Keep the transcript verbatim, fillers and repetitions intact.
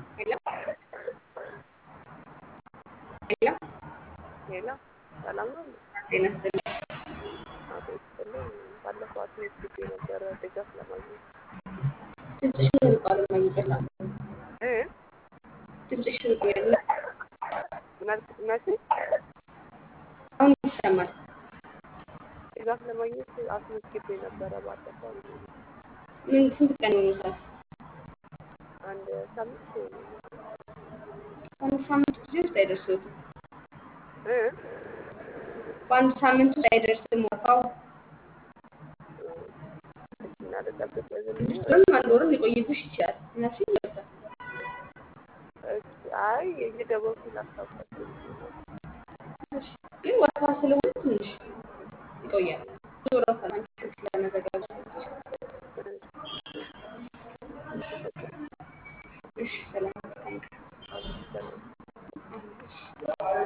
ሄሎ ሄሎ ሄሎ ሰላም ነው እንዴ? ጤና ይስጥልኝ። አቶ ይስጥልኝ። ባለፈው አስመዝግቤ ነበረ ድጋፍ ለማግኘት ድምፅሽ ርቋል። እማዬ ይቅርታ፣ እ ድምፅሽ ርቋል። መች መቼ አሁን ይሰማል። ድጋፍ ለማግኘት አስመዝግቤ ነበረ ባለፈው ምን ስንት ቀን ይሆኑታል? አንድ ሳምንት ይሆነኛል። በአንድ ሳምንት ጊዜ ውስጥ አይደርስዎትም። እ በአንድ ሳምንት ውስጥ አይደርስም ወረፋው። እሺ እና ልጠብቅ ዝም ብዬ ስድስት ወይስ? ወርም አንድ ወርም ሊቆይብሽ ይችላል። እነሱ ይመጣል። እሺ አይ እየደወልኩ ላስታውሳቸው ብዬ ነው። እሺ ግን ወረፋ ስለሆነ ትንሽ ይቆያል። ብዙ ወረፋ ነው አንቺ ስለመዘጋጀት። አመሰግናለሁ። እሺ ሰላም። አሜን ሰላም። አሁን እሺ